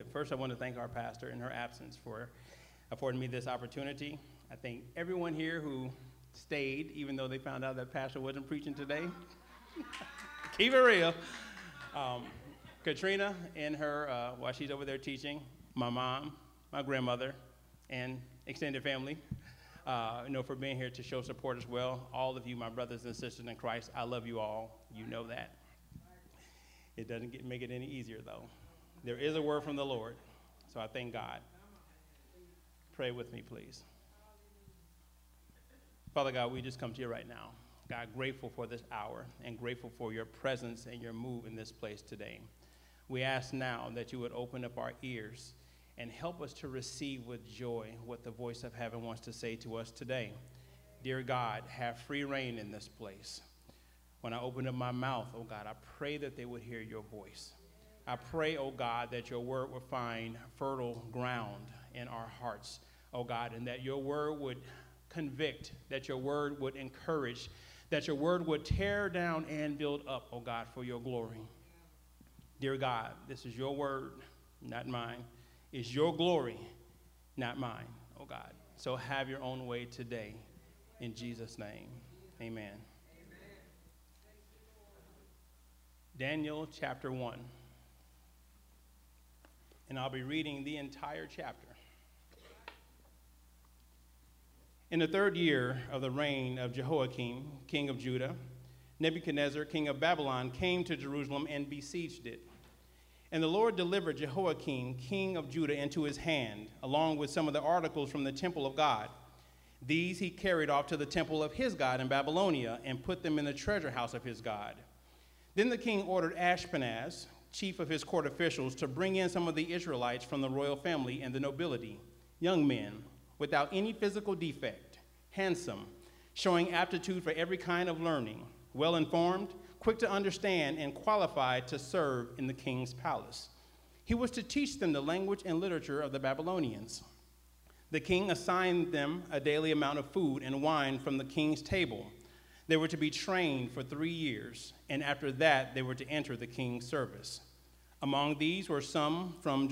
First, I want to thank our pastor in her absence for affording me this opportunity. I thank everyone here who stayed, even though they found out that pastor wasn't preaching today. Keep it real. Katrina and her, while she's over there teaching, my mom, my grandmother, and extended family, for being here to show support as well. All of you, my brothers and sisters in Christ, I love you all. You know that. It doesn't make it any easier, though. There is a word from the Lord, so I thank God. Pray with me, please. Father God, we just come to you right now. God, grateful for this hour and grateful for your presence and your move in this place today. We ask now that you would open up our ears and help us to receive with joy what the voice of heaven wants to say to us today. Dear God, have free reign in this place. When I open up my mouth, oh God, I pray that they would hear your voice. I pray, oh God, that your word would find fertile ground in our hearts, oh God, and that your word would convict, that your word would encourage, that your word would tear down and build up, oh God, for your glory. Dear God, this is your word, not mine. It's your glory, not mine, oh God. So have your own way today. In Jesus' name, amen. Daniel chapter 1. And I'll be reading the entire chapter. In the 3rd year of the reign of Jehoiakim, king of Judah, Nebuchadnezzar, king of Babylon, came to Jerusalem and besieged it. And the Lord delivered Jehoiakim, king of Judah, into his hand, along with some of the articles from the temple of God. These he carried off to the temple of his God in Babylonia and put them in the treasure house of his God. Then the king ordered Ashpenaz, chief of his court officials, to bring in some of the Israelites from the royal family and the nobility, young men, without any physical defect, handsome, showing aptitude for every kind of learning, well-informed, quick to understand, and qualified to serve in the king's palace. He was to teach them the language and literature of the Babylonians. The king assigned them a daily amount of food and wine from the king's table. They were to be trained for 3 years, and after that they were to enter the king's service. Among these were some from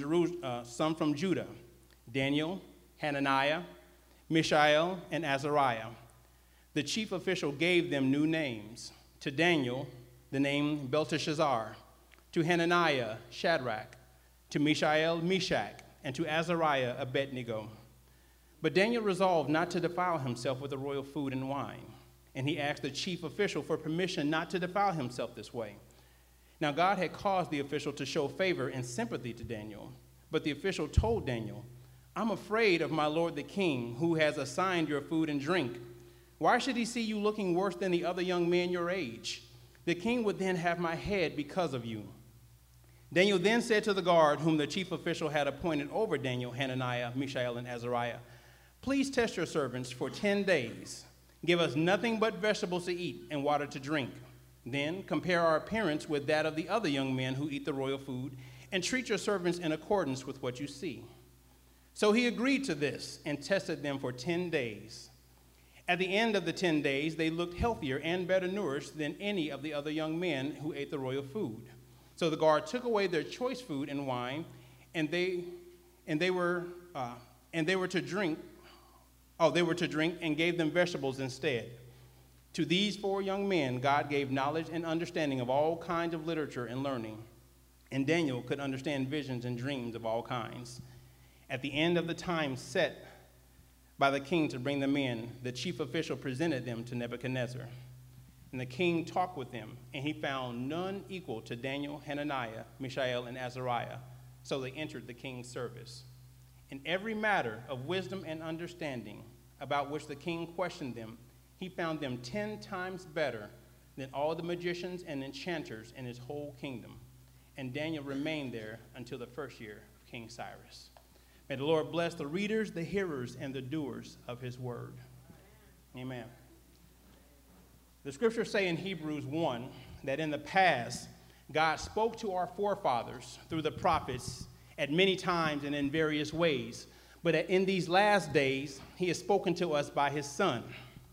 Judah, Daniel, Hananiah, Mishael, and Azariah. The chief official gave them new names. To Daniel, the name Belteshazzar. To Hananiah, Shadrach. To Mishael, Meshach. And to Azariah, Abednego. But Daniel resolved not to defile himself with the royal food and wine. And he asked the chief official for permission not to defile himself this way. Now God had caused the official to show favor and sympathy to Daniel. But the official told Daniel, I'm afraid of my lord the king, who has assigned your food and drink. Why should he see you looking worse than the other young men your age? The king would then have my head because of you. Daniel then said to the guard, whom the chief official had appointed over Daniel, Hananiah, Mishael, and Azariah, please test your servants for 10 days. Give us nothing but vegetables to eat and water to drink. Then compare our appearance with that of the other young men who eat the royal food, and treat your servants in accordance with what you see. So he agreed to this and tested them for 10 days. At the end of the 10 days, they looked healthier and better nourished than any of the other young men who ate the royal food. So the guard took away their choice food and wine, and they were to drink and gave them vegetables instead. To these 4 young men, God gave knowledge and understanding of all kinds of literature and learning, and Daniel could understand visions and dreams of all kinds. At the end of the time set by the king to bring them in, the chief official presented them to Nebuchadnezzar. And the king talked with them, and he found none equal to Daniel, Hananiah, Mishael, and Azariah. So they entered the king's service. In every matter of wisdom and understanding about which the king questioned them, he found them 10 times better than all the magicians and enchanters in his whole kingdom. And Daniel remained there until the 1st year of King Cyrus. May the Lord bless the readers, the hearers, and the doers of his word. Amen. The scriptures say in Hebrews 1 that in the past, God spoke to our forefathers through the prophets at many times and in various ways. But in these last days, he has spoken to us by his Son.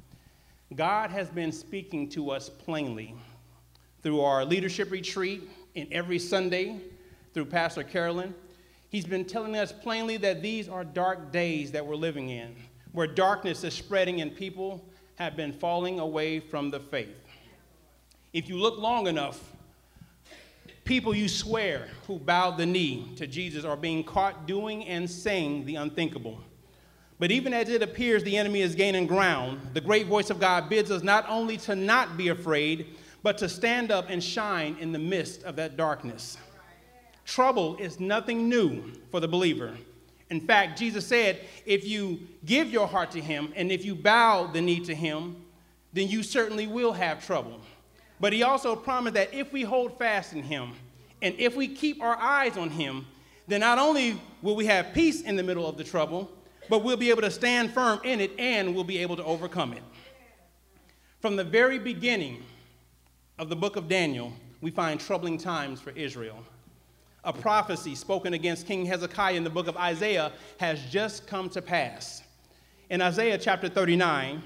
God has been speaking to us plainly through our leadership retreat and every Sunday through Pastor Carolyn. he's been telling us plainly that these are dark days that we're living in, where darkness is spreading and people have been falling away from the faith. If you look long enough, people you swear who bowed the knee to Jesus are being caught doing and saying the unthinkable. But even as it appears the enemy is gaining ground, the great voice of God bids us not only to not be afraid, but to stand up and shine in the midst of that darkness. Trouble is nothing new for the believer. In fact, Jesus said, if you give your heart to him and if you bow the knee to him, then you certainly will have trouble. But he also promised that if we hold fast in him and if we keep our eyes on him, then not only will we have peace in the middle of the trouble, but we'll be able to stand firm in it and we'll be able to overcome it. From the very beginning of the book of Daniel, we find troubling times for Israel. A prophecy spoken against King Hezekiah in the book of Isaiah has just come to pass. In Isaiah chapter 39,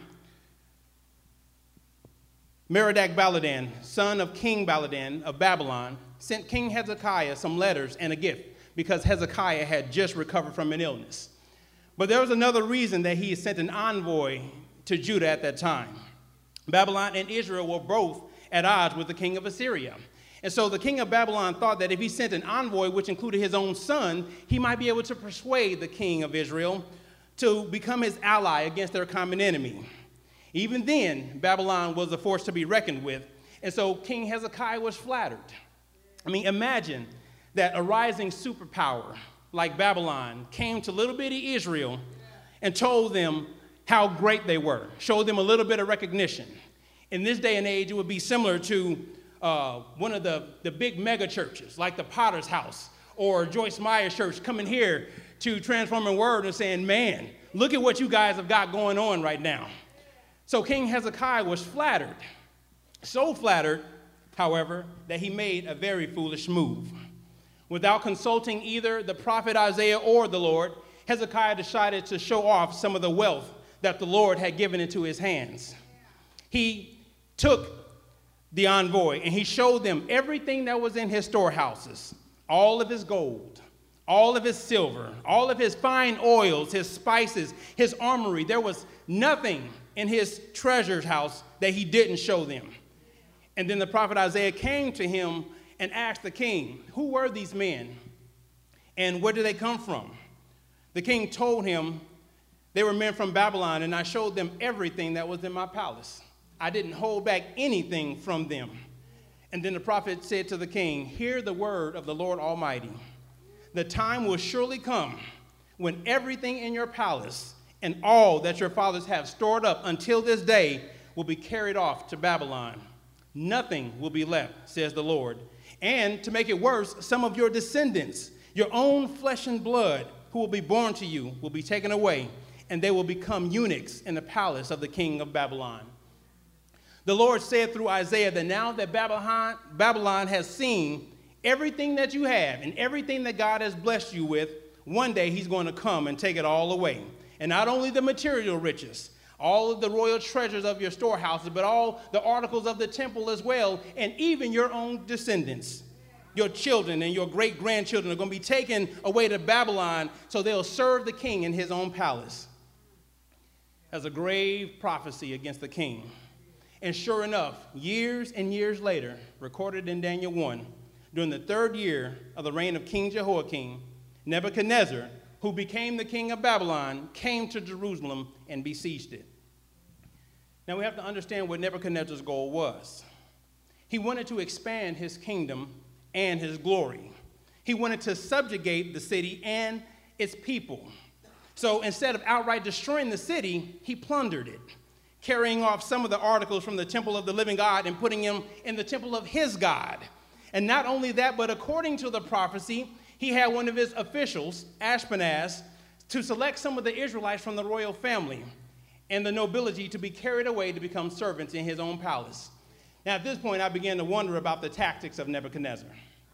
Merodach-Baladan, son of King Baladan of Babylon, sent King Hezekiah some letters and a gift because Hezekiah had just recovered from an illness. But there was another reason that he sent an envoy to Judah at that time. Babylon and Israel were both at odds with the king of Assyria. And so the king of Babylon thought that if he sent an envoy, which included his own son, he might be able to persuade the king of Israel to become his ally against their common enemy. Even then, Babylon was a force to be reckoned with. And so King Hezekiah was flattered. I mean, imagine that a rising superpower like Babylon came to little bitty Israel and told them how great they were, showed them a little bit of recognition. In this day and age, it would be similar to one of the big mega churches, like the Potter's House or Joyce Meyer's church, coming here to Transforming Word and saying, man, look at what you guys have got going on right now. So King Hezekiah was flattered, so flattered, however, that he made a very foolish move. Without consulting either the prophet Isaiah or the Lord, Hezekiah decided to show off some of the wealth that the Lord had given into his hands. He took the envoy and he showed them everything that was in his storehouses, all of his gold, all of his silver, all of his fine oils, his spices, his armory. There was nothing in his treasure house that he didn't show them. And then the prophet Isaiah came to him and asked the king, who were these men and where did they come from? The king told him they were men from Babylon, and I showed them everything that was in my palace. I didn't hold back anything from them. And then the prophet said to the king, hear the word of the Lord Almighty. The time will surely come when everything in your palace and all that your fathers have stored up until this day will be carried off to Babylon. Nothing will be left, says the Lord. And to make it worse, some of your descendants, your own flesh and blood, who will be born to you, will be taken away, and they will become eunuchs in the palace of the king of Babylon. The Lord said through Isaiah that now that Babylon has seen everything that you have and everything that God has blessed you with, one day he's going to come and take it all away. And not only the material riches, all of the royal treasures of your storehouses, but all the articles of the temple as well, and even your own descendants. Your children and your great-grandchildren are going to be taken away to Babylon so they'll serve the king in his own palace. As a grave prophecy against the king. And sure enough, years and years later, recorded in Daniel 1, during the 3rd year of the reign of King Jehoiakim, Nebuchadnezzar, who became the king of Babylon, came to Jerusalem and besieged it. Now we have to understand what Nebuchadnezzar's goal was. He wanted to expand his kingdom and his glory. He wanted to subjugate the city and its people. So instead of outright destroying the city, he plundered it, carrying off some of the articles from the temple of the living God and putting them in the temple of his God. And not only that, but according to the prophecy, he had one of his officials, Ashpenaz, to select some of the Israelites from the royal family and the nobility to be carried away to become servants in his own palace. Now, at this point, I began to wonder about the tactics of Nebuchadnezzar.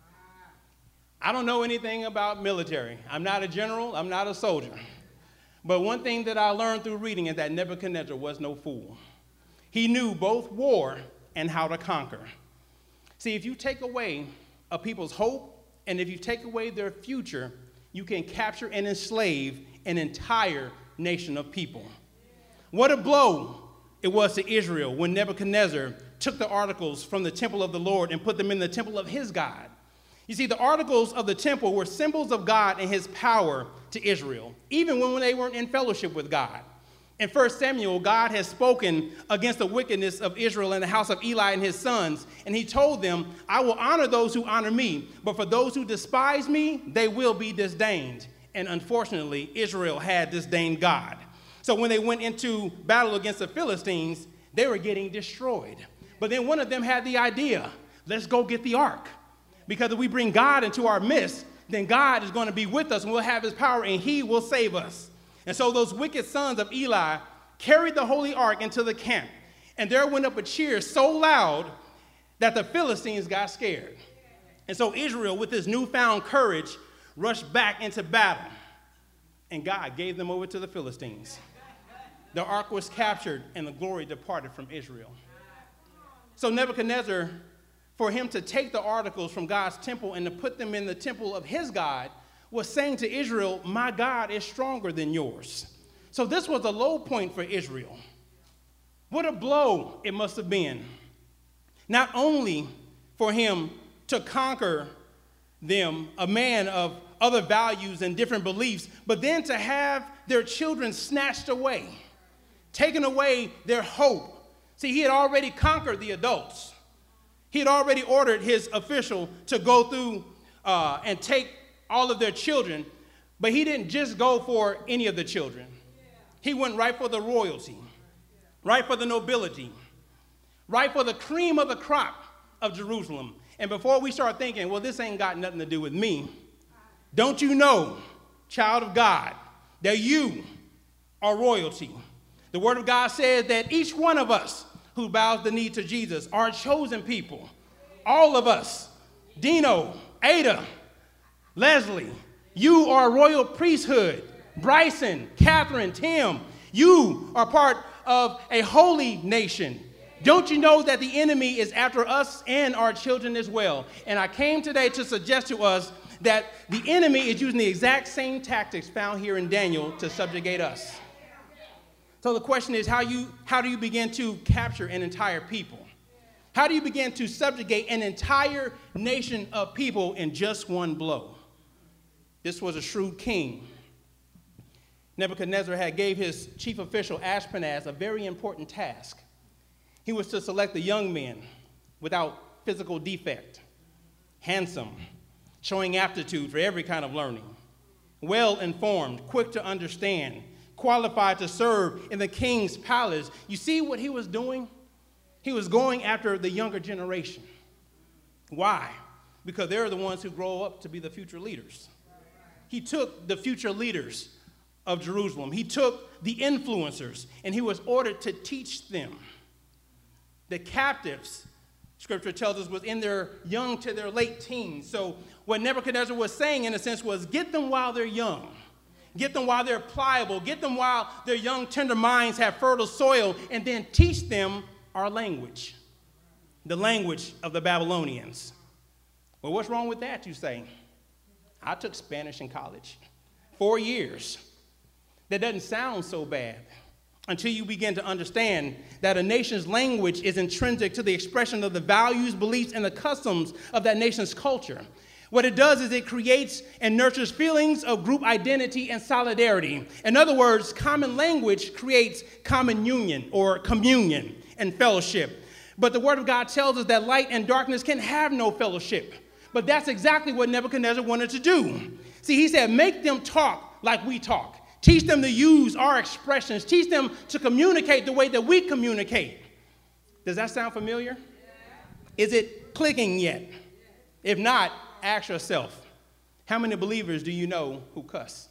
I don't know anything about military. I'm not a general. I'm not a soldier. But one thing that I learned through reading is that Nebuchadnezzar was no fool. He knew both war and how to conquer. See, if you take away a people's hope and if you take away their future, you can capture and enslave an entire nation of people. What a blow it was to Israel when Nebuchadnezzar took the articles from the temple of the Lord and put them in the temple of his God. You see, the articles of the temple were symbols of God and his power to Israel, even when they weren't in fellowship with God. In 1 Samuel, God has spoken against the wickedness of Israel and the house of Eli and his sons, and he told them, I will honor those who honor me, but for those who despise me, they will be disdained. And unfortunately, Israel had disdained God. So when they went into battle against the Philistines, they were getting destroyed. But then one of them had the idea, let's go get the ark. Because if we bring God into our midst, then God is going to be with us and we'll have his power and he will save us. And so those wicked sons of Eli carried the holy ark into the camp. And there went up a cheer so loud that the Philistines got scared. And so Israel, with his newfound courage, rushed back into battle. And God gave them over to the Philistines. The ark was captured and the glory departed from Israel. So Nebuchadnezzar, for him to take the articles from God's temple and to put them in the temple of his God, was saying to Israel, my God is stronger than yours. So this was a low point for Israel. What a blow it must have been. Not only for him to conquer them, a man of other values and different beliefs, but then to have their children snatched away, taken away their hope. See, he had already conquered the adults. He had already ordered his official to go through and take all of their children, but he didn't just go for any of the children. He went right for the royalty, right for the nobility, right for the cream of the crop of Jerusalem. And before we start thinking, well, this ain't got nothing to do with me, don't you know, child of God, that you are royalty? The word of God says that each one of us who bows the knee to Jesus are a chosen people. All of us, Dino, Ada, Leslie, you are a royal priesthood. Bryson, Catherine, Tim, you are part of a holy nation. Don't you know that the enemy is after us and our children as well? And I came today to suggest to us that the enemy is using the exact same tactics found here in Daniel to subjugate us. So the question is, how do you begin to capture an entire people? How do you begin to subjugate an entire nation of people in just one blow? This was a shrewd king. Nebuchadnezzar had gave his chief official Ashpenaz a very important task. He was to select the young men without physical defect, handsome, showing aptitude for every kind of learning, well-informed, quick to understand, qualified to serve in the king's palace. You see what he was doing? He was going after the younger generation. Why? Because they're the ones who grow up to be the future leaders. He took the future leaders of Jerusalem. He took the influencers, and he was ordered to teach them. The captives, Scripture tells us, was in their young to their late teens. So what Nebuchadnezzar was saying, in a sense, was get them while they're young. Get them while they're pliable. Get them while their young, tender minds have fertile soil, and then teach them our language, the language of the Babylonians. Well, what's wrong with that, you say? I took Spanish in college, 4 years. That doesn't sound so bad until you begin to understand that a nation's language is intrinsic to the expression of the values, beliefs, and the customs of that nation's culture. What it does is it creates and nurtures feelings of group identity and solidarity. In other words, common language creates common union or communion and fellowship. But the Word of God tells us that light and darkness can have no fellowship. But that's exactly what Nebuchadnezzar wanted to do. See, he said, make them talk like we talk. Teach them to use our expressions. Teach them to communicate the way that we communicate. Does that sound familiar? Is it clicking yet? If not, ask yourself, how many believers do you know who cuss?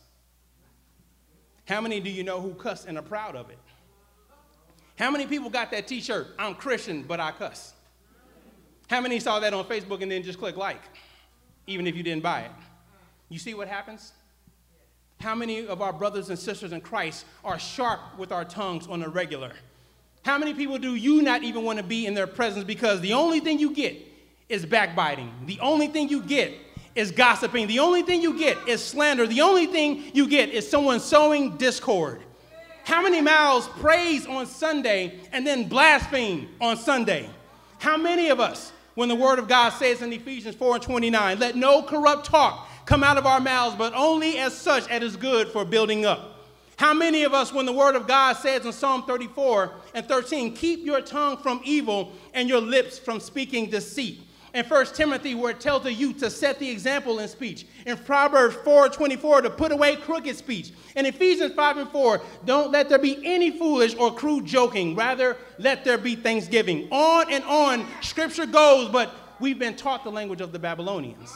How many do you know who cuss and are proud of it? How many people got that t-shirt, I'm Christian, but I cuss? How many saw that on Facebook and then just click like, even if you didn't buy it? You see what happens? How many of our brothers and sisters in Christ are sharp with our tongues on a regular? How many people do you not even want to be in their presence because the only thing you get is backbiting? The only thing you get is gossiping. The only thing you get is slander. The only thing you get is someone sowing discord. How many mouths praise on Sunday and then blaspheme on Sunday? How many of us, when the word of God says in Ephesians 4:29, let no corrupt talk come out of our mouths, but only as such as is good for building up? How many of us, when the word of God says in Psalm 34:13, keep your tongue from evil and your lips from speaking deceit? In 1 Timothy, where it tells the youth to set the example in speech. In Proverbs 4:24, to put away crooked speech. In Ephesians 5:4, don't let there be any foolish or crude joking. Rather, let there be thanksgiving. On and on, Scripture goes, but we've been taught the language of the Babylonians.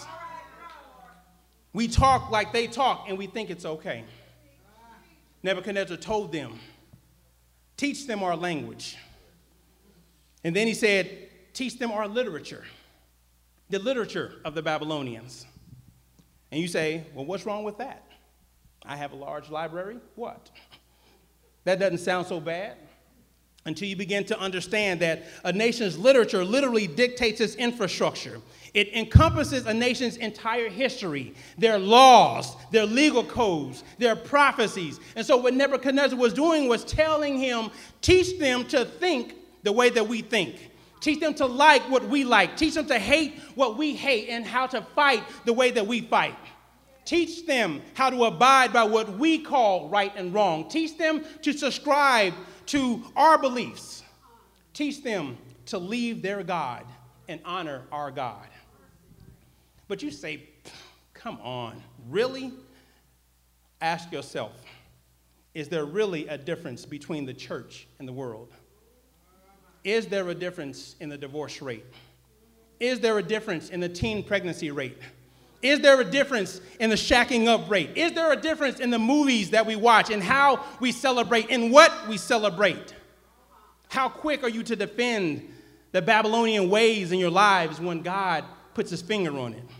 We talk like they talk, and we think it's okay. Nebuchadnezzar told them, teach them our language. And then he said, teach them our literature. The literature of the Babylonians. And you say, well, what's wrong with that? I have a large library. What? That doesn't sound so bad until you begin to understand that a nation's literature literally dictates its infrastructure. It encompasses a nation's entire history, their laws, their legal codes, their prophecies. And so what Nebuchadnezzar was doing was telling him, teach them to think the way that we think. Teach them to like what we like. Teach them to hate what we hate and how to fight the way that we fight. Teach them how to abide by what we call right and wrong. Teach them to subscribe to our beliefs. Teach them to leave their God and honor our God. But you say, come on, really? Ask yourself, is there really a difference between the church and the world? Is there a difference in the divorce rate? Is there a difference in the teen pregnancy rate? Is there a difference in the shacking up rate? Is there a difference in the movies that we watch and how we celebrate and what we celebrate? How quick are you to defend the Babylonian ways in your lives when God puts his finger on it?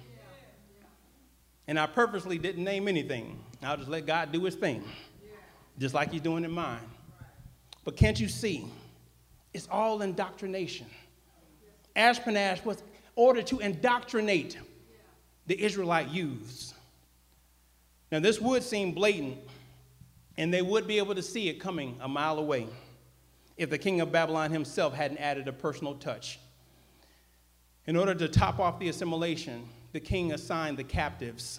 And I purposely didn't name anything. I'll just let God do his thing, just like he's doing in mine. But can't you see? It's all indoctrination. Ashpenaz was ordered to indoctrinate the Israelite youths. Now, this would seem blatant, and they would be able to see it coming a mile away if the king of Babylon himself hadn't added a personal touch. In order to top off the assimilation, the king assigned the captives,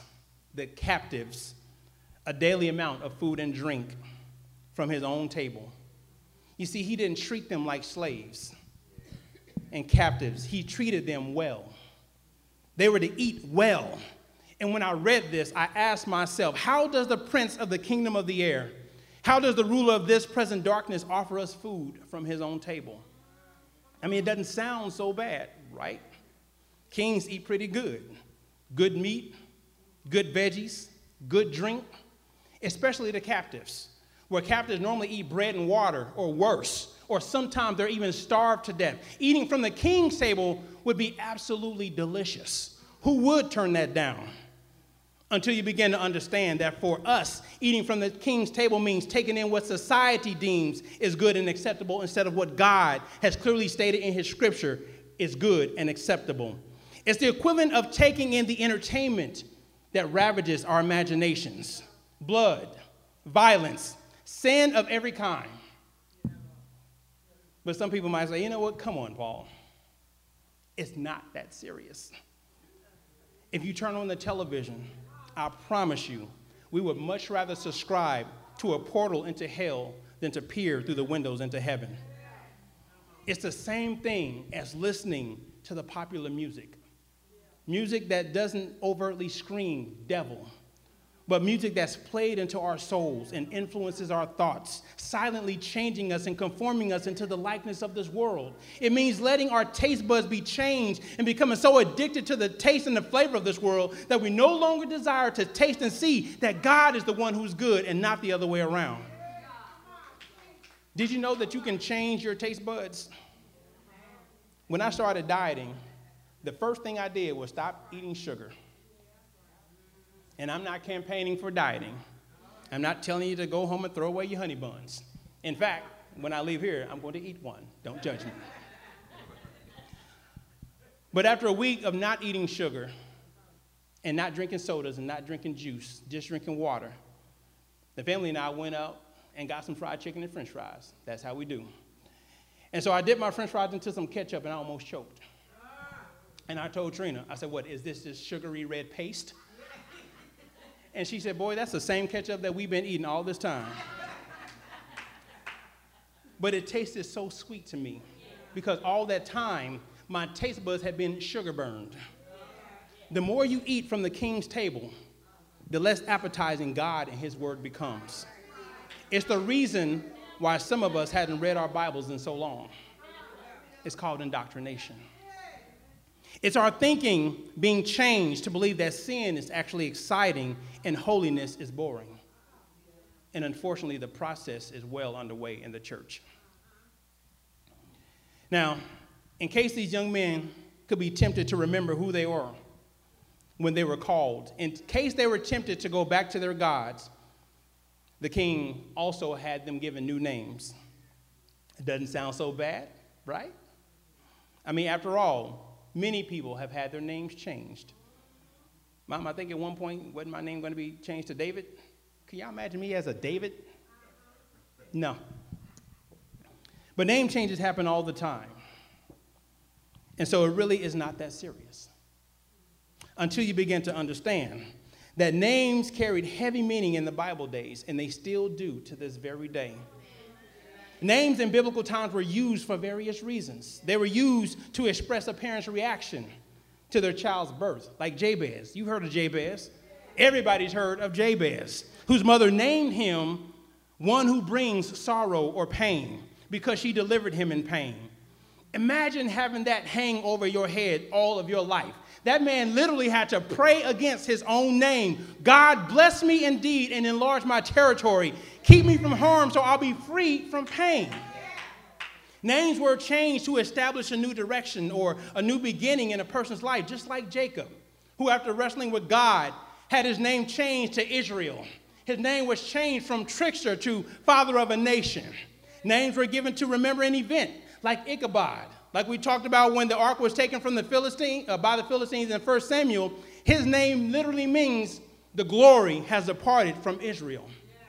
a daily amount of food and drink from his own table. You see, he didn't treat them like slaves and captives. He treated them well. They were to eat well. And when I read this, I asked myself, how does the prince of the kingdom of the air, how does the ruler of this present darkness offer us food from his own table? I mean, it doesn't sound so bad, right? Kings eat pretty good. Good meat, good veggies, good drink, especially the captives, where captives normally eat bread and water or worse, or sometimes they're even starved to death. Eating from the king's table would be absolutely delicious. Who would turn that down? Until you begin to understand that for us, eating from the king's table means taking in what society deems is good and acceptable instead of what God has clearly stated in his scripture is good and acceptable. It's the equivalent of taking in the entertainment that ravages our imaginations. Blood, violence, sin of every kind. But some people might say, you know what, come on, Paul. It's not that serious. If you turn on the television, I promise you, we would much rather subscribe to a portal into hell than to peer through the windows into heaven. It's the same thing as listening to the popular music. Music that doesn't overtly scream devil, but music that's played into our souls and influences our thoughts, silently changing us and conforming us into the likeness of this world. It means letting our taste buds be changed and becoming so addicted to the taste and the flavor of this world that we no longer desire to taste and see that God is the one who's good and not the other way around. Did you know that you can change your taste buds? When I started dieting, the first thing I did was stop eating sugar. And I'm not campaigning for dieting. I'm not telling you to go home and throw away your honey buns. In fact, when I leave here, I'm going to eat one. Don't judge me. But after a week of not eating sugar, and not drinking sodas and not drinking juice, just drinking water, the family and I went out and got some fried chicken and french fries. That's how we do. And so I dipped my french fries into some ketchup, and I almost choked. And I told Trina, I said, what, is this just sugary red paste? And she said, boy, that's the same ketchup that we've been eating all this time. But it tasted so sweet to me because all that time, my taste buds had been sugar burned. The more you eat from the king's table, the less appetizing God and his word becomes. It's the reason why some of us hadn't read our Bibles in so long. It's called indoctrination. It's our thinking being changed to believe that sin is actually exciting and holiness is boring. And unfortunately, the process is well underway in the church. Now, in case these young men could be tempted to remember who they were when they were called, in case they were tempted to go back to their gods, the king also had them given new names. It doesn't sound so bad, right? I mean, after all, many people have had their names changed. Mom, I think at one point, wasn't my name going to be changed to David? Can y'all imagine me as a David? No. But name changes happen all the time. And so it really is not that serious until you begin to understand that names carried heavy meaning in the Bible days, and they still do to this very day. Names in biblical times were used for various reasons. They were used to express a parent's reaction to their child's birth, like Jabez. You've heard of Jabez. Everybody's heard of Jabez, whose mother named him one who brings sorrow or pain because she delivered him in pain. Imagine having that hang over your head all of your life. That man literally had to pray against his own name. God, bless me indeed and enlarge my territory. Keep me from harm so I'll be free from pain. Names were changed to establish a new direction or a new beginning in a person's life, just like Jacob, who after wrestling with God had his name changed to Israel. His name was changed from trickster to father of a nation. Names were given to remember an event, like Ichabod. Like we talked about when the ark was taken from the by the Philistines in 1 Samuel, his name literally means the glory has departed from Israel.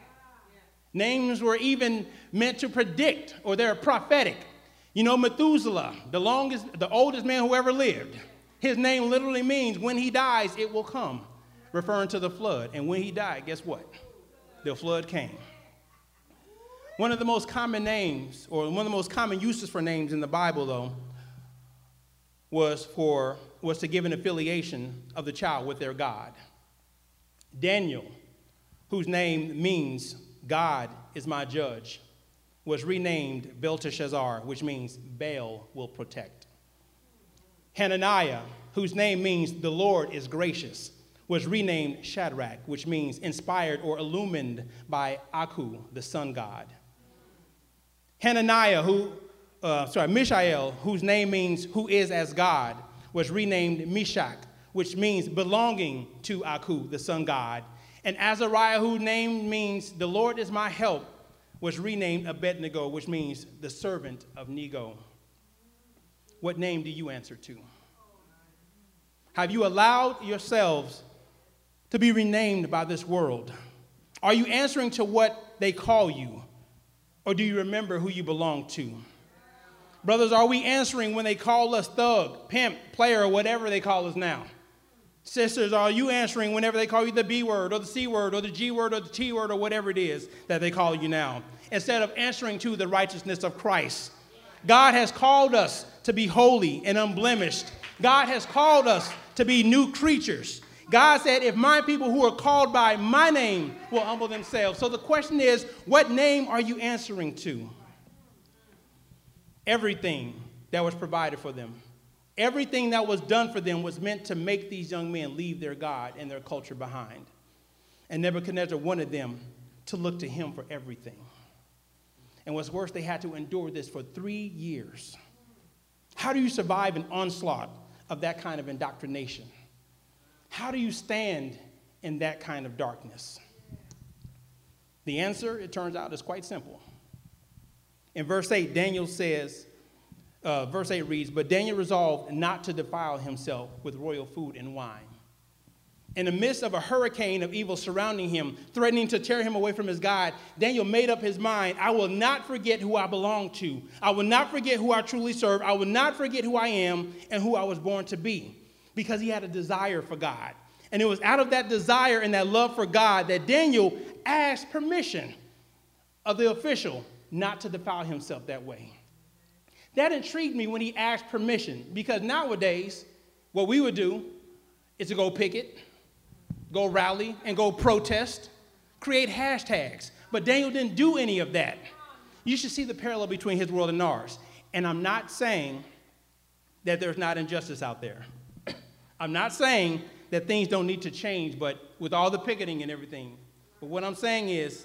Names were even meant to predict, or they're prophetic. You know, Methuselah, the oldest man who ever lived, his name literally means when he dies, it will come, referring to the flood. And when he died, guess what? The flood came. One of the most common names, or one of the most common uses for names in the Bible, though, was to give an affiliation of the child with their God. Daniel, whose name means God is my judge, was renamed Belteshazzar, which means Baal will protect. Hananiah, whose name means the Lord is gracious, was renamed Shadrach, which means inspired or illumined by Aku, the sun god. Mishael, whose name means who is as God, was renamed Meshach, which means belonging to Aku, the sun god. And Azariah, whose name means the Lord is my help, was renamed Abednego, which means the servant of Nego. What name do you answer to? Have you allowed yourselves to be renamed by this world? Are you answering to what they call you? Or do you remember who you belong to? Brothers, are we answering when they call us thug, pimp, player, or whatever they call us now? Sisters, are you answering whenever they call you the B word or the C word or the G word or the T word or whatever it is that they call you now, instead of answering to the righteousness of Christ? God has called us to be holy and unblemished. God has called us to be new creatures. God said, if my people who are called by my name will humble themselves. So the question is, what name are you answering to? Everything that was provided for them, everything that was done for them was meant to make these young men leave their God and their culture behind. And Nebuchadnezzar wanted them to look to him for everything. And what's worse, they had to endure this for 3 years. How do you survive an onslaught of that kind of indoctrination? How do you stand in that kind of darkness? The answer, it turns out, is quite simple. In verse 8, verse 8 reads, but Daniel resolved not to defile himself with royal food and wine. In the midst of a hurricane of evil surrounding him, threatening to tear him away from his God, Daniel made up his mind, I will not forget who I belong to. I will not forget who I truly serve. I will not forget who I am and who I was born to be, because he had a desire for God. And it was out of that desire and that love for God that Daniel asked permission of the official not to defile himself that way. That intrigued me when he asked permission, because nowadays, what we would do is to go picket, go rally, and go protest, create hashtags. But Daniel didn't do any of that. You should see the parallel between his world and ours. And I'm not saying that there's not injustice out there. I'm not saying that things don't need to change, but with all the picketing and everything. But what I'm saying is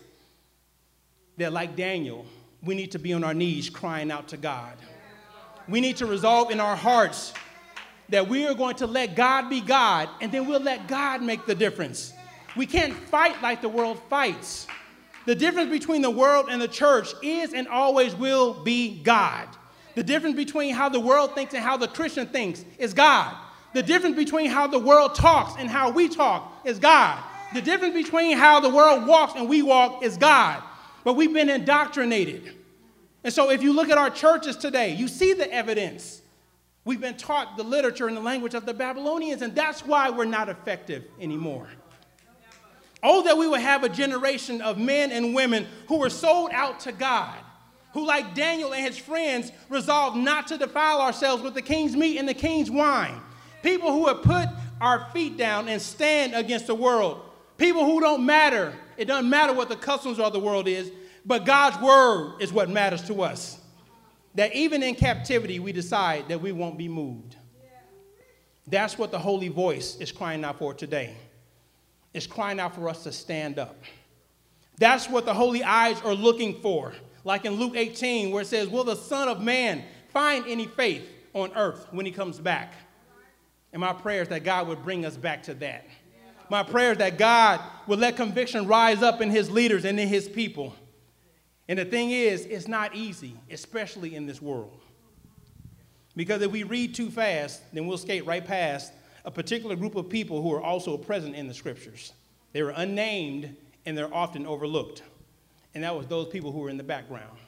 that, like Daniel, we need to be on our knees crying out to God. We need to resolve in our hearts that we are going to let God be God, and then we'll let God make the difference. We can't fight like the world fights. The difference between the world and the church is and always will be God. The difference between how the world thinks and how the Christian thinks is God. The difference between how the world talks and how we talk is God. The difference between how the world walks and we walk is God. But we've been indoctrinated. And so if you look at our churches today, you see the evidence. We've been taught the literature and the language of the Babylonians, and that's why we're not effective anymore. Oh, that we would have a generation of men and women who were sold out to God, who, like Daniel and his friends, resolved not to defile ourselves with the king's meat and the king's wine. People who would put our feet down and stand against the world. People who don't matter. It doesn't matter what the customs of the world is, but God's word is what matters to us. That even in captivity, we decide that we won't be moved. That's what the holy voice is crying out for today. It's crying out for us to stand up. That's what the holy eyes are looking for. Like in Luke 18, where it says, will the Son of Man find any faith on earth when he comes back? And my prayer is that God would bring us back to that. My prayer is that God would let conviction rise up in his leaders and in his people. And the thing is, it's not easy, especially in this world. Because if we read too fast, then we'll skate right past a particular group of people who are also present in the scriptures. They were unnamed, and they're often overlooked. And that was those people who were in the background.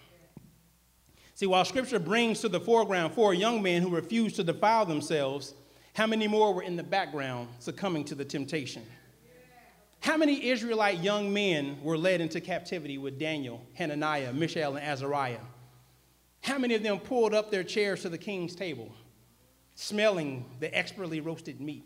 See, while scripture brings to the foreground 4 young men who refused to defile themselves, how many more were in the background succumbing to the temptation? How many Israelite young men were led into captivity with Daniel, Hananiah, Mishael, and Azariah? How many of them pulled up their chairs to the king's table, smelling the expertly roasted meat,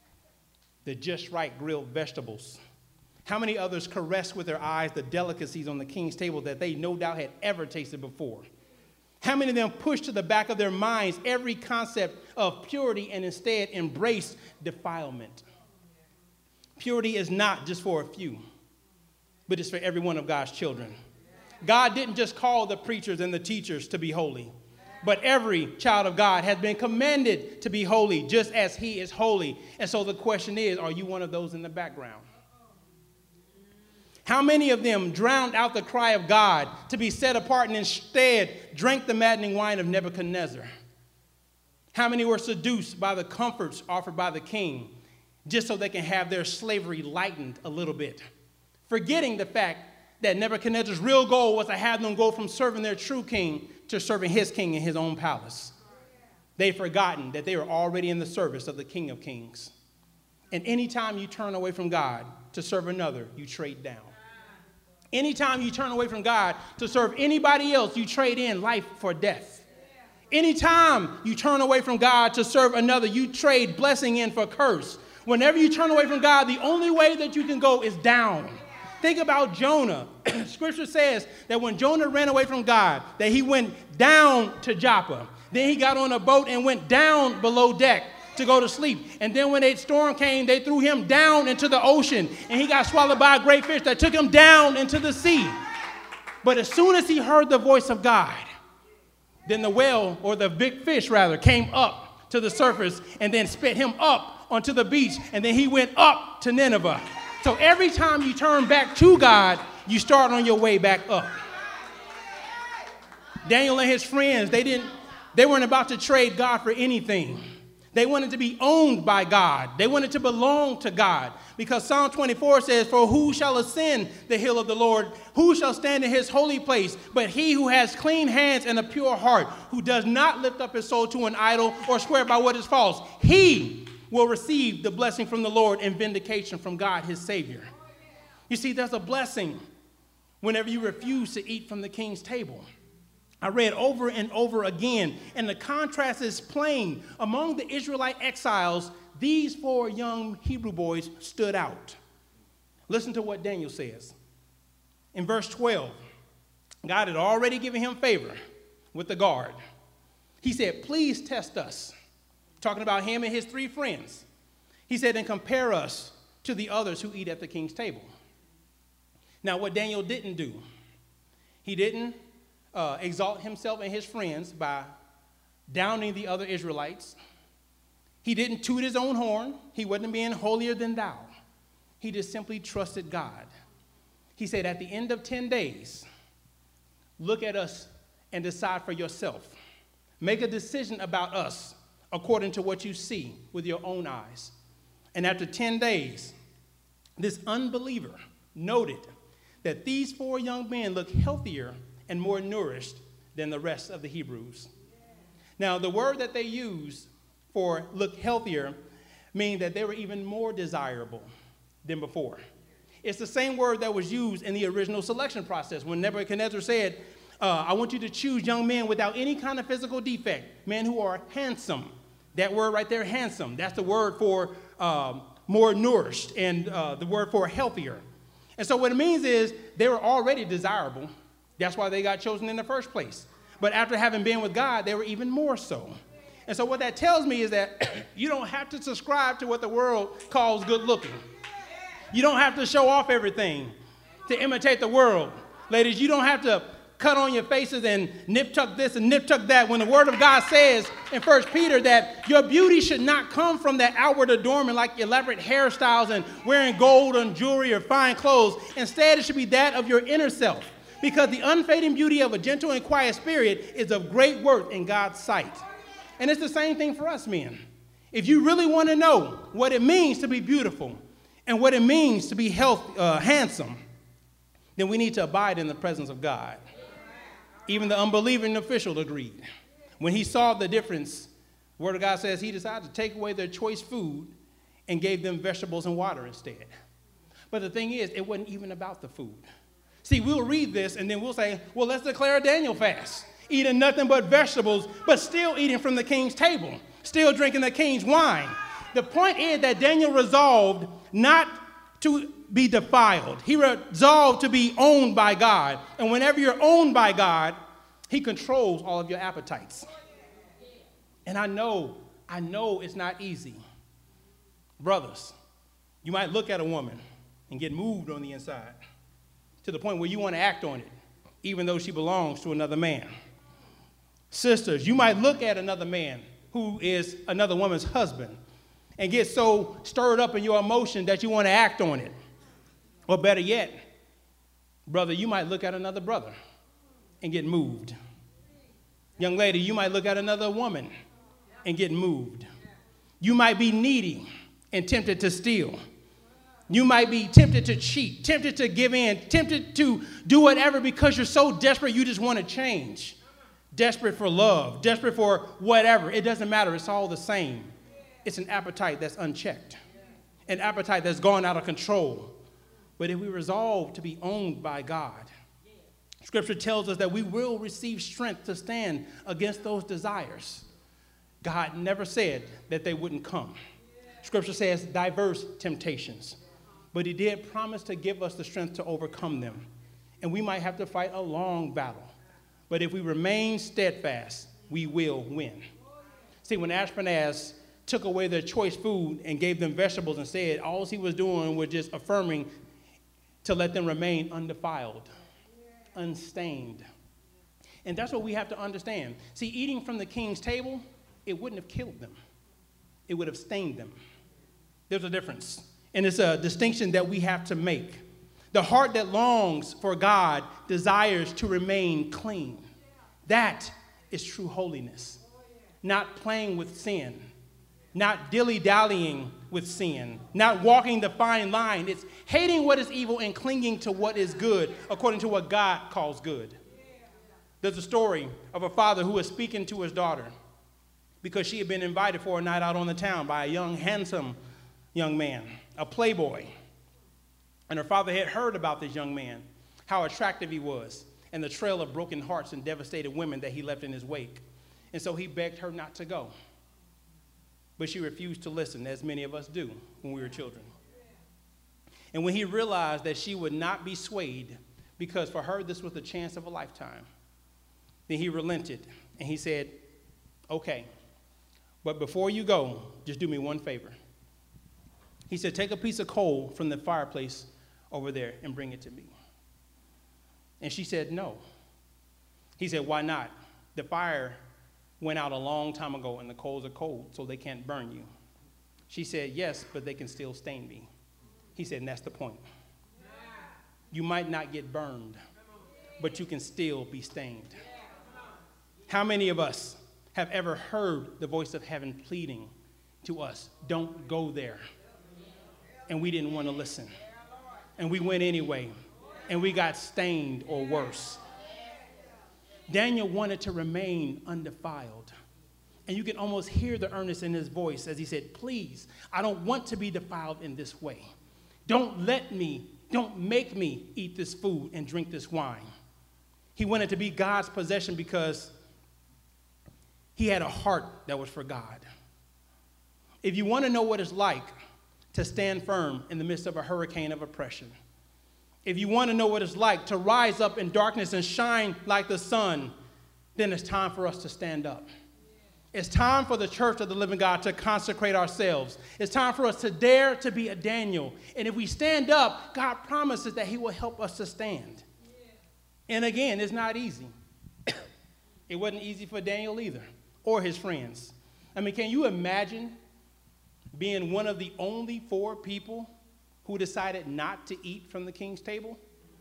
the just right grilled vegetables? How many others caressed with their eyes the delicacies on the king's table that they no doubt had ever tasted before? How many of them pushed to the back of their minds every concept of purity and instead embraced defilement? Purity is not just for a few, but it's for every one of God's children. God didn't just call the preachers and the teachers to be holy, but every child of God has been commanded to be holy just as he is holy. And so the question is, are you one of those in the background? How many of them drowned out the cry of God to be set apart and instead drank the maddening wine of Nebuchadnezzar? How many were seduced by the comforts offered by the king just so they can have their slavery lightened a little bit, forgetting the fact that Nebuchadnezzar's real goal was to have them go from serving their true king to serving his king in his own palace? They've forgotten that they were already in the service of the King of Kings. And anytime you turn away from God to serve another, you trade down. Anytime you turn away from God to serve anybody else, you trade in life for death. Anytime you turn away from God to serve another, you trade blessing in for curse. Whenever you turn away from God, the only way that you can go is down. Think about Jonah. Scripture says that when Jonah ran away from God, that he went down to Joppa. Then he got on a boat and went down below deck to go to sleep. And then when a storm came, they threw him down into the ocean, and he got swallowed by a great fish that took him down into the sea. But as soon as he heard the voice of God, then the whale, or the big fish rather, came up to the surface and then spit him up onto the beach, and then he went up to Nineveh. So every time you turn back to God, you start on your way back up. Daniel and his friends, they weren't about to trade God for anything. They wanted to be owned by God. They wanted to belong to God. Because Psalm 24 says, "For who shall ascend the hill of the Lord? Who shall stand in his holy place? But he who has clean hands and a pure heart, who does not lift up his soul to an idol or swear by what is false. He will receive the blessing from the Lord and vindication from God, his Savior." You see, there's a blessing whenever you refuse to eat from the king's table. I read over and over again, and the contrast is plain. Among the Israelite exiles, these 4 young Hebrew boys stood out. Listen to what Daniel says. In verse 12, God had already given him favor with the guard. He said, "Please test us," talking about him and his 3 friends. He said, "and compare us to the others who eat at the king's table." Now, what Daniel didn't do, he didn't exalt himself and his friends by downing the other Israelites. He didn't toot his own horn. He wasn't being holier than thou. He just simply trusted God. He said, at the end of 10 days, look at us and decide for yourself. Make a decision about us according to what you see with your own eyes. And after 10 days, this unbeliever noted that these 4 young men looked healthier and more nourished than the rest of the Hebrews. Now, the word that they use for look healthier means that they were even more desirable than before. It's the same word that was used in the original selection process when Nebuchadnezzar said, "I want you to choose young men without any kind of physical defect, men who are handsome." That word right there, handsome, that's the word for more nourished and the word for healthier. And so what it means is they were already desirable. That's why they got chosen in the first place. But after having been with God, they were even more so. And so what that tells me is that you don't have to subscribe to what the world calls good looking. You don't have to show off everything to imitate the world. Ladies, you don't have to cut on your faces and nip-tuck this and nip-tuck that when the word of God says in 1 Peter that your beauty should not come from that outward adornment like elaborate hairstyles and wearing gold and jewelry or fine clothes. Instead, it should be that of your inner self. Because the unfading beauty of a gentle and quiet spirit is of great worth in God's sight. And it's the same thing for us men. If you really want to know what it means to be beautiful and what it means to be handsome, then we need to abide in the presence of God. Even the unbelieving official agreed. When he saw the difference, the word of God says he decided to take away their choice food and gave them vegetables and water instead. But the thing is, it wasn't even about the food. See, we'll read this and then we'll say, well, let's declare a Daniel fast. Eating nothing but vegetables, but still eating from the king's table. Still drinking the king's wine. The point is that Daniel resolved not to be defiled. He resolved to be owned by God. And whenever you're owned by God, he controls all of your appetites. And I know it's not easy. Brothers, you might look at a woman and get moved on the inside to the point where you want to act on it, even though she belongs to another man. Sisters, you might look at another man who is another woman's husband and get so stirred up in your emotion that you want to act on it. Or better yet, brother, you might look at another brother and get moved. Young lady, you might look at another woman and get moved. You might be needy and tempted to steal. You might be tempted to cheat, tempted to give in, tempted to do whatever because you're so desperate you just want to change. Desperate for love, desperate for whatever. It doesn't matter. It's all the same. It's an appetite that's unchecked, an appetite that's gone out of control. But if we resolve to be owned by God, Scripture tells us that we will receive strength to stand against those desires. God never said that they wouldn't come. Scripture says diverse temptations. But he did promise to give us the strength to overcome them. And we might have to fight a long battle. But if we remain steadfast, we will win. See, when Ashpenaz took away their choice food and gave them vegetables and said all he was doing was just affirming to let them remain undefiled, unstained. And that's what we have to understand. See, eating from the king's table, it wouldn't have killed them. It would have stained them. There's a difference. And it's a distinction that we have to make. The heart that longs for God desires to remain clean. That is true holiness. Not playing with sin, not dilly-dallying with sin, not walking the fine line. It's hating what is evil and clinging to what is good, according to what God calls good. There's a story of a father who was speaking to his daughter because she had been invited for a night out on the town by a young, handsome young man, a playboy. And her father had heard about this young man, how attractive he was, and the trail of broken hearts and devastated women that he left in his wake. And so he begged her not to go. But she refused to listen, as many of us do when we were children. And when he realized that she would not be swayed, because for her this was the chance of a lifetime, then he relented and he said, okay, but before you go, just do me one favor. He said, take a piece of coal from the fireplace over there and bring it to me. And she said, no. He said, why not? The fire went out a long time ago and the coals are cold, so they can't burn you. She said, yes, but they can still stain me. He said, and that's the point. You might not get burned, but you can still be stained. How many of us have ever heard the voice of heaven pleading to us, don't go there? And we didn't want to listen. And we went anyway. And we got stained or worse. Daniel wanted to remain undefiled. And you can almost hear the earnest in his voice as he said, please, I don't want to be defiled in this way. Don't make me eat this food and drink this wine. He wanted to be God's possession because he had a heart that was for God. If you want to know what it's like to stand firm in the midst of a hurricane of oppression, if you want to know what it's like to rise up in darkness and shine like the sun, then it's time for us to stand up. It's time for the church of the living God to consecrate ourselves. It's time for us to dare to be a Daniel. And if we stand up, God promises that he will help us to stand. And again, it's not easy. It wasn't easy for Daniel either, or his friends. I mean, can you imagine being one of the only 4 people who decided not to eat from the king's table?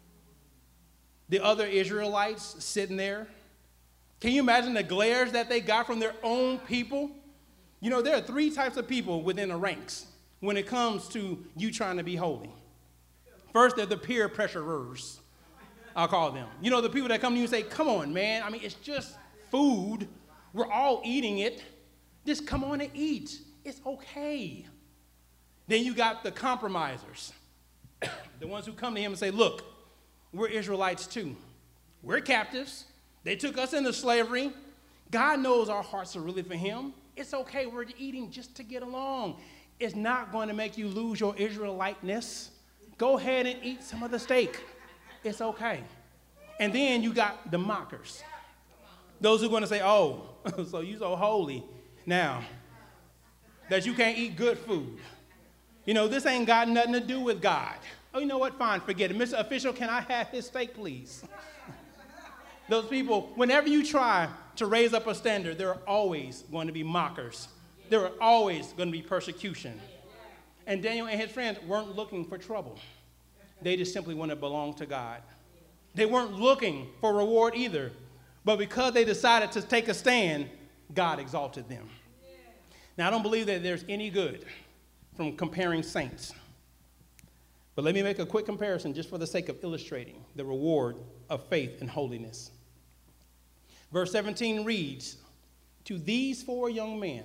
The other Israelites sitting there. Can you imagine the glares that they got from their own people? You know, there are 3 types of people within the ranks when it comes to you trying to be holy. First, they're the peer pressurers, I'll call them. You know, the people that come to you and say, come on, man. I mean, it's just food. We're all eating it. Just come on and eat. It's okay. Then you got the compromisers, the ones who come to him and say, look, we're Israelites too. We're captives. They took us into slavery. God knows our hearts are really for him. It's okay. We're eating just to get along. It's not going to make you lose your Israeliteness. Go ahead and eat some of the steak. It's okay. And then you got the mockers. Those who are going to say, oh, so you so holy now that you can't eat good food. You know, this ain't got nothing to do with God. Oh, you know what? Fine, forget it. Mr. Official, can I have his steak, please? Those people, whenever you try to raise up a standard, there are always going to be mockers. There are always going to be persecution. And Daniel and his friends weren't looking for trouble. They just simply want to belong to God. They weren't looking for reward either. But because they decided to take a stand, God exalted them. Now, I don't believe that there's any good from comparing saints. But let me make a quick comparison just for the sake of illustrating the reward of faith and holiness. Verse 17 reads, to these 4 young men,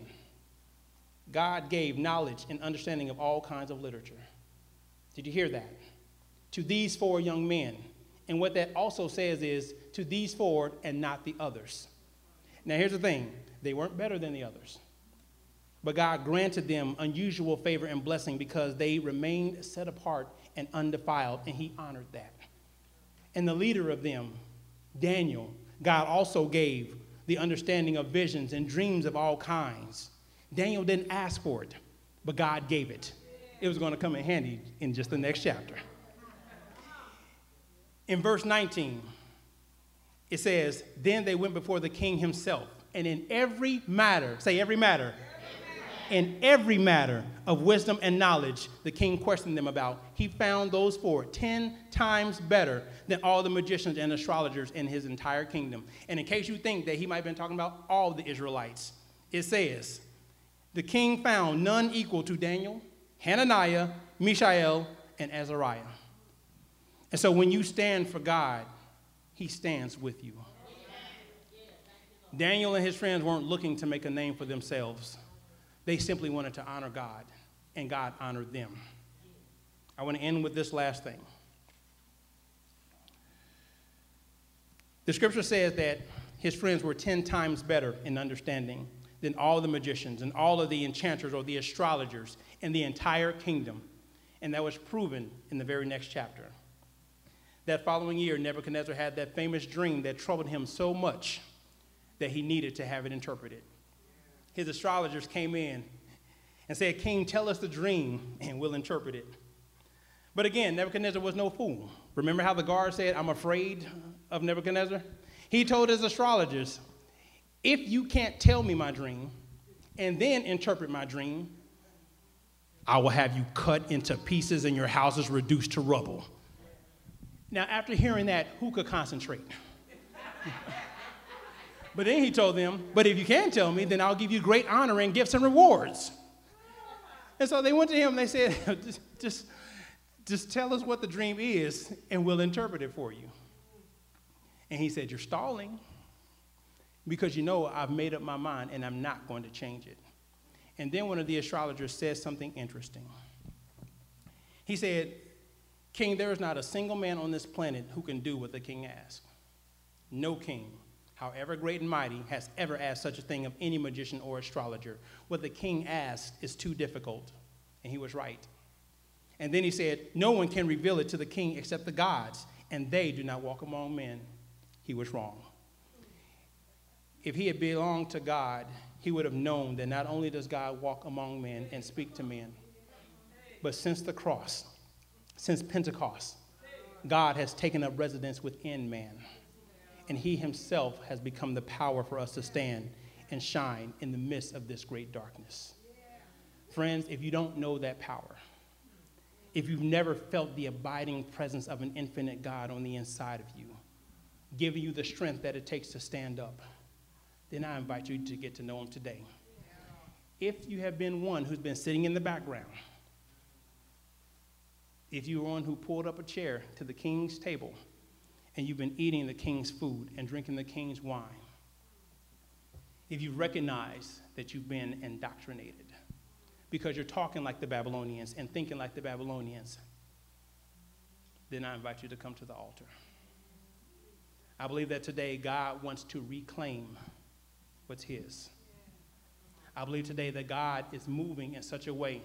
God gave knowledge and understanding of all kinds of literature. Did you hear that? To these 4 young men. And what that also says is, to these 4 and not the others. Now, here's the thing. They weren't better than the others. But God granted them unusual favor and blessing because they remained set apart and undefiled, and he honored that. And the leader of them, Daniel, God also gave the understanding of visions and dreams of all kinds. Daniel didn't ask for it, but God gave it. It was going to come in handy in just the next chapter. In verse 19, it says, then they went before the king himself, and in every matter, say every matter, in every matter of wisdom and knowledge the king questioned them about, he found those 4 10 times better than all the magicians and astrologers in his entire kingdom. And in case you think that he might have been talking about all the Israelites, it says The king found none equal to Daniel, Hananiah, Mishael, and Azariah. And so when you stand for God, he stands with you. Daniel and his friends weren't looking to make a name for themselves. They simply wanted to honor God, and God honored them. I want to end with this last thing. The scripture says that his friends were 10 times better in understanding than all the magicians and all of the enchanters or the astrologers in the entire kingdom. And that was proven in the very next chapter. That following year, Nebuchadnezzar had that famous dream that troubled him so much that he needed to have it interpreted. His astrologers came in and said, "King, tell us the dream and we'll interpret it." But again, Nebuchadnezzar was no fool. Remember how the guard said, "I'm afraid of Nebuchadnezzar"? He told his astrologers, "If you can't tell me my dream and then interpret my dream, I will have you cut into pieces and your houses reduced to rubble." Now, after hearing that, who could concentrate? But then he told them, "But if you can tell me, then I'll give you great honor and gifts and rewards." And so they went to him and they said, just tell us what the dream is and we'll interpret it for you. And he said, "You're stalling because you know I've made up my mind and I'm not going to change it." And then one of the astrologers said something interesting. He said, "King, there is not a single man on this planet who can do what the king asked. No king, however great and mighty, has ever asked such a thing of any magician or astrologer. What the king asked is too difficult." And he was right. And then he said, "No one can reveal it to the king except the gods, and they do not walk among men." He was wrong. If he had belonged to God, he would have known that not only does God walk among men and speak to men, but since the cross, since Pentecost, God has taken up residence within man. And he himself has become the power for us to stand and shine in the midst of this great darkness. Friends, if you don't know that power, if you've never felt the abiding presence of an infinite God on the inside of you, giving you the strength that it takes to stand up, then I invite you to get to know him today. If you have been one who's been sitting in the background, if you're one who pulled up a chair to the king's table and you've been eating the king's food and drinking the king's wine, if you recognize that you've been indoctrinated because you're talking like the Babylonians and thinking like the Babylonians, then I invite you to come to the altar. I believe that today God wants to reclaim what's his. I believe today that God is moving in such a way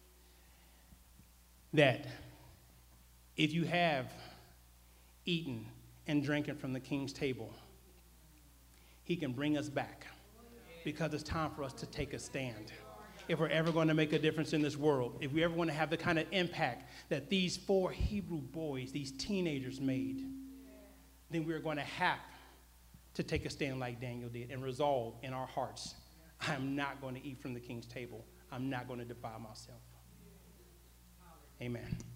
that if you have eaten and drinking from the king's table, he can bring us back, because it's time for us to take a stand. If we're ever going to make a difference in this world, if we ever want to have the kind of impact that these 4 Hebrew boys, these teenagers made, then we're going to have to take a stand like Daniel did and resolve in our hearts, I'm not going to eat from the king's table. I'm not going to defile myself. Amen.